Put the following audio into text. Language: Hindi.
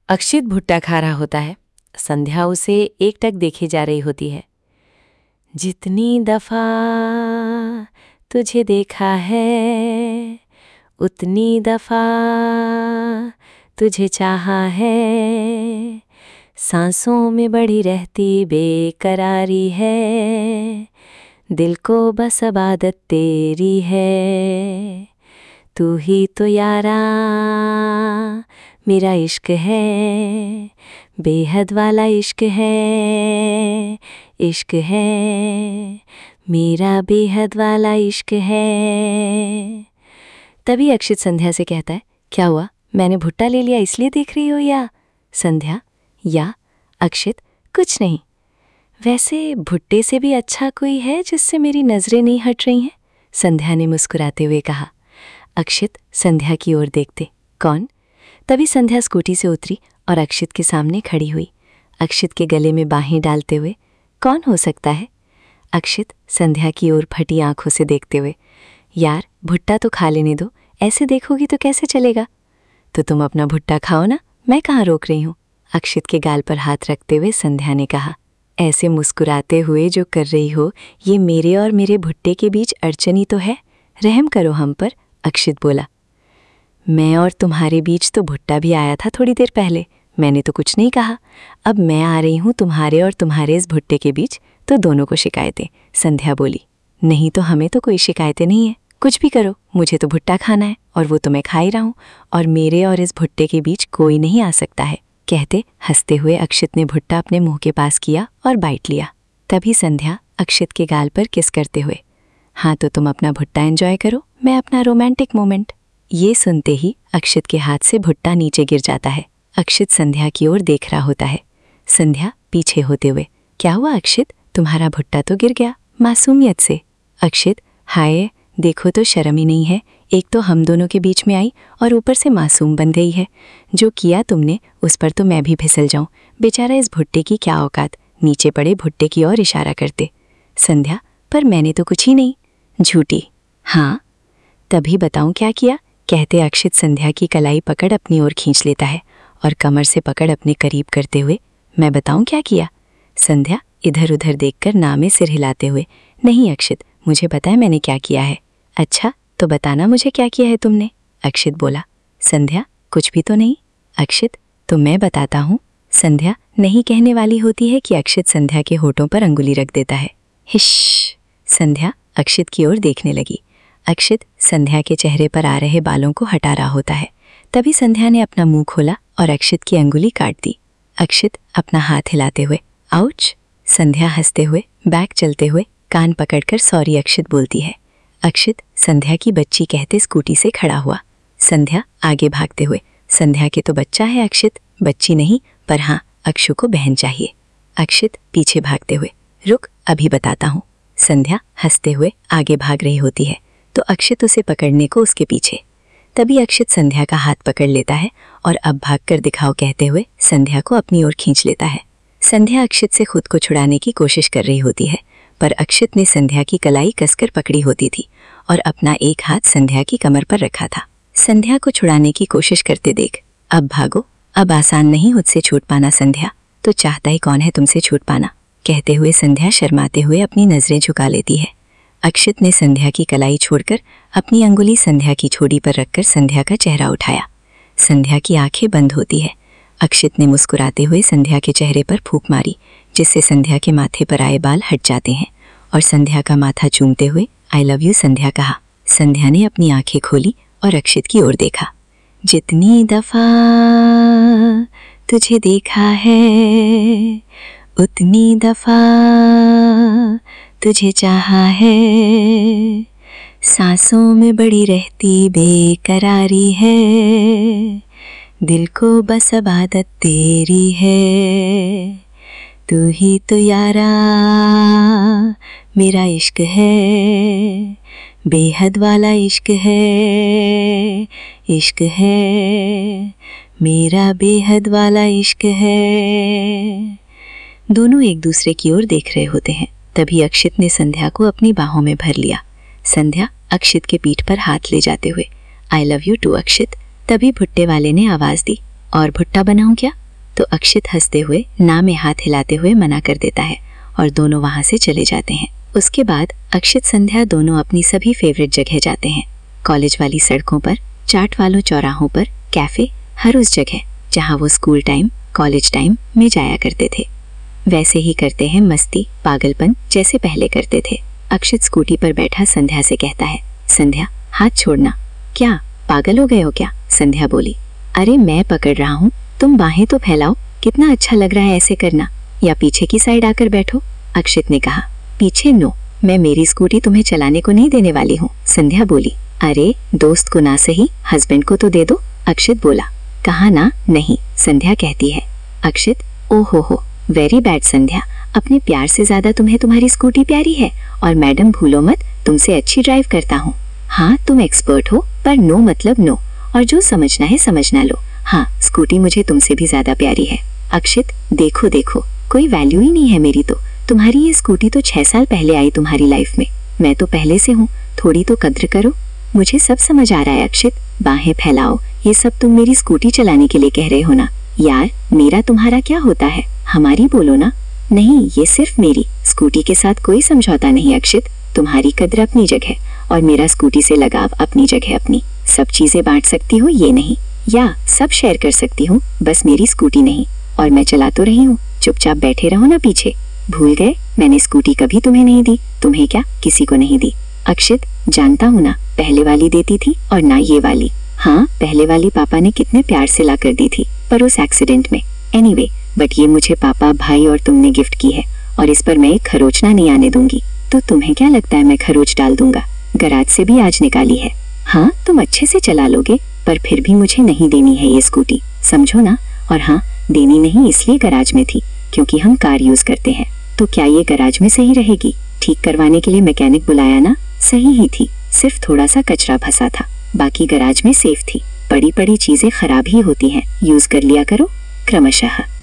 अक्षित भुट्टा खा रहा होता है। संध्या उसे एकटक देखे जा रही होती है। जितनी दफा तुझे देखा है उतनी दफा तुझे चाहा है, सांसों में बढ़ी रहती बेकरारी है, दिल को बस अब आदत तेरी है, तू ही तो यारा मेरा इश्क है, बेहद वाला इश्क है, इश्क है मेरा बेहद वाला इश्क है। तभी अक्षित संध्या से कहता है, क्या हुआ, मैंने भुट्टा ले लिया इसलिए देख रही हो या? संध्या, या? अक्षित, कुछ नहीं। वैसे भुट्टे से भी अच्छा कोई है जिससे मेरी नज़रें नहीं हट रही हैं? संध्या ने मुस्कुराते हुए कहा। अक्षित संध्या की ओर देखते, कौन? तभी संध्या स्कूटी से उतरी और अक्षित के सामने खड़ी हुई, अक्षित के गले में बाहें डालते हुए। कौन हो सकता है? अक्षित संध्या की ओर फटी आंखों से देखते हुए, यार भुट्टा तो खा लेने दो, ऐसे देखोगी तो कैसे चलेगा? तो तुम अपना भुट्टा खाओ ना, मैं कहाँ रोक रही हूँ। अक्षित के गाल पर हाथ रखते हुए संध्या ने कहा। ऐसे मुस्कुराते हुए जो कर रही हो, ये मेरे और मेरे भुट्टे के बीच अड़चन ही तो है, रहम करो हम पर। अक्षित बोला। मैं और तुम्हारे बीच तो भुट्टा भी आया था थोड़ी देर पहले, मैंने तो कुछ नहीं कहा। अब मैं आ रही हूँ तुम्हारे और तुम्हारे इस भुट्टे के बीच, तो दोनों को शिकायतें। संध्या बोली। नहीं तो हमें तो कोई शिकायतें नहीं है, कुछ भी करो, मुझे तो भुट्टा खाना है और वो तो मैं खा ही रहा हूँ, और मेरे और इस भुट्टे के बीच कोई नहीं आ सकता है। कहते हंसते हुए अक्षित ने भुट्टा अपने मुंह के पास किया और बाइट लिया। तभी संध्या अक्षित के गाल पर किस करते हुए, हाँ तो तुम अपना भुट्टा एंजॉय करो, मैं अपना रोमांटिक मोमेंट। ये सुनते ही अक्षित के हाथ से भुट्टा नीचे गिर जाता है। अक्षित संध्या की ओर देख रहा होता है। संध्या पीछे होते हुए, क्या हुआ अक्षित, तुम्हारा भुट्टा तो गिर गया मासूमियत से। अक्षित, हाय देखो तो शर्म ही नहीं है, एक तो हम दोनों के बीच में आई और ऊपर से मासूम बन गई है। जो किया तुमने उस पर तो मैं भी फिसल जाऊं, बेचारा इस भुट्टे की क्या औकात। नीचे पड़े भुट्टे की ओर इशारा करते। संध्या, पर मैंने तो कुछ ही नहीं। झूठी। हाँ तभी बताऊं क्या किया, कहते अक्षित संध्या की कलाई पकड़ अपनी ओर खींच लेता है और कमर से पकड़ अपने करीब करते हुए, मैं बताऊं क्या किया? संध्या इधर उधर देखकर ना में सिर हिलाते हुए, नहीं अक्षित, मुझे पता है मैंने क्या किया है। अच्छा तो बताना मुझे क्या किया है तुमने। अक्षित बोला। संध्या, कुछ भी तो नहीं। अक्षित, तो मैं बताता हूँ। संध्या नहीं कहने वाली होती है कि अक्षित संध्या के होठों पर अंगुली रख देता है। हिश। संध्या अक्षित की ओर देखने लगी। अक्षित संध्या के चेहरे पर आ रहे बालों को हटा रहा होता है। तभी संध्या ने अपना मुंह खोला और अक्षित की अंगुली काट दी। अक्षित अपना हाथ हिलाते हुए, आउच। संध्या हंसते हुए बैक चलते हुए कान पकड़कर सॉरी अक्षित बोलती है। अक्षित संध्या की बच्ची कहते स्कूटी से खड़ा हुआ। संध्या आगे भागते हुए, संध्या के तो बच्चा है अक्षित, बच्ची नहीं, पर हाँ अक्षु को बहन चाहिए। अक्षित पीछे भागते हुए, रुक अभी बताता हूँ। संध्या हंसते हुए आगे भाग रही होती है तो अक्षित उसे पकड़ने को उसके पीछे। तभी अक्षित संध्या का हाथ पकड़ लेता है और अब भागकर दिखाओ कहते हुए संध्या को अपनी ओर खींच लेता है। संध्या अक्षित से खुद को छुड़ाने की कोशिश कर रही होती है, पर अक्षित ने संध्या की कलाई कसकर पकड़ी होती थी और अपना एक हाथ संध्या की कमर पर रखा था। संध्या को छुड़ाने की कोशिश करते देख, अब भागो, अब आसान नहीं मुझसे छूट पाना संध्या, तो चाहता ही कौन है तुमसे छूट पाना। कहते हुए संध्या शर्माते हुए अपनी नजरें झुका लेती है। अक्षित ने संध्या की कलाई छोड़कर अपनी अंगुली संध्या की ठोड़ी पर रखकर संध्या का चेहरा उठाया। संध्या की आंखें बंद होती है। अक्षित ने मुस्कुराते हुए संध्या के चेहरे पर फूंक मारी, जिससे संध्या के माथे पर आए बाल हट जाते हैं और संध्या का माथा चूमते हुए आई लव यू संध्या कहा। संध्या ने अपनी आंखें खोली और अक्षित की ओर देखा। जितनी दफा तुझे देखा है उतनी दफा तुझे चाहा है, सांसों में बड़ी रहती बेकरारी है, दिल को बस अब आदत तेरी है, तू ही तो यारा मेरा इश्क है, बेहद वाला इश्क है, इश्क है मेरा बेहद वाला इश्क है। दोनों एक दूसरे की ओर देख रहे होते हैं। तभी अक्षित ने संध्या को अपनी बाहों में भर लिया। संध्या अक्षित के पीठ पर हाथ ले जाते हुए, I love you too Akshit. तभी भुट्टे वाले ने आवाज दी, और भुट्टा बनाऊं क्या? तो अक्षित हंसते हुए ना में हाथ हिलाते हुए मना कर देता है और दोनों वहां से चले जाते हैं। उसके बाद अक्षित संध्या दोनों अपनी सभी फेवरेट जगह जाते हैं। कॉलेज वाली सड़कों पर, चाट वालों चौराहों पर, कैफे, हर उस जगह जहाँ वो स्कूल टाइम, कॉलेज टाइम में जाया करते थे। वैसे ही करते हैं मस्ती, पागलपन जैसे पहले करते थे। अक्षित स्कूटी पर बैठा संध्या से कहता है, संध्या हाथ छोड़ना। क्या पागल हो गए हो क्या? संध्या बोली। अरे मैं पकड़ रहा हूँ, तुम बाहें तो फैलाओ, कितना अच्छा लग रहा है ऐसे करना। या पीछे की साइड आकर बैठो। अक्षित ने कहा। पीछे नो, मैं मेरी स्कूटी तुम्हें चलाने को नहीं देने वाली हूँ। संध्या बोली। अरे दोस्त को ना सही, हस्बैंड को तो दे दो। अक्षित बोला। कहा ना नहीं, संध्या कहती है। अक्षित, ओहो हो, वेरी बैड संध्या, अपने प्यार से ज्यादा तुम्हें तुम्हारी स्कूटी प्यारी है। और मैडम भूलो मत, तुमसे अच्छी ड्राइव करता हूँ। हाँ तुम एक्सपर्ट हो, पर नो मतलब नो, और जो समझना है समझना लो। हाँ स्कूटी मुझे तुमसे भी ज्यादा प्यारी है। अक्षित, देखो देखो, कोई वैल्यू ही नहीं है मेरी तो। तुम्हारी ये स्कूटी तो 6 साल पहले आई तुम्हारी लाइफ में, मैं तो पहले से हूँ, थोड़ी तो कद्र करो। मुझे सब समझ आ रहा है अक्षित, बाहें फैलाओ, ये सब तुम मेरी स्कूटी चलाने के लिए कह रहे हो ना। यार मेरा तुम्हारा क्या होता है, हमारी बोलो ना। नहीं, ये सिर्फ मेरी स्कूटी के साथ कोई समझौता नहीं अक्षित, तुम्हारी कद्र अपनी जगह और मेरा स्कूटी से लगाव अपनी जगह अपनी। सब चीजें बांट सकती हूँ ये नहीं, या सब शेयर कर सकती हूँ, बस मेरी स्कूटी नहीं। और मैं चला तो रही हूँ, चुपचाप बैठे रहो ना पीछे। भूल गए मैंने स्कूटी कभी तुम्हें नहीं दी, तुम्हें क्या किसी को नहीं दी। अक्षित, जानता हूँ ना, पहले वाली देती थी और ना ये वाली। हाँ पहले वाली पापा ने कितने प्यार से ला कर दी थी, पर उस एक्सीडेंट में। एनीवे, बट ये मुझे पापा, भाई और तुमने गिफ्ट की है, और इस पर मैं एक खरोचना नहीं आने दूंगी। तो तुम्हें क्या लगता है मैं खरोच डाल दूंगा? गराज से भी आज निकाली है। हाँ तुम अच्छे से चला लोगे, पर फिर भी मुझे नहीं देनी है ये स्कूटी, समझो ना। और हाँ, देनी नहीं इसलिए गराज में थी क्योंकि हम कार यूज करते हैं। तो क्या ये गराज में सही रहेगी? ठीक करवाने के लिए मैकेनिक बुलाया ना, सही ही थी, सिर्फ थोड़ा सा कचरा फंसा था, बाकी गराज में सेफ थी। बड़ी बड़ी चीजें खराब ही होती हैं, यूज कर लिया करो क्रमशः।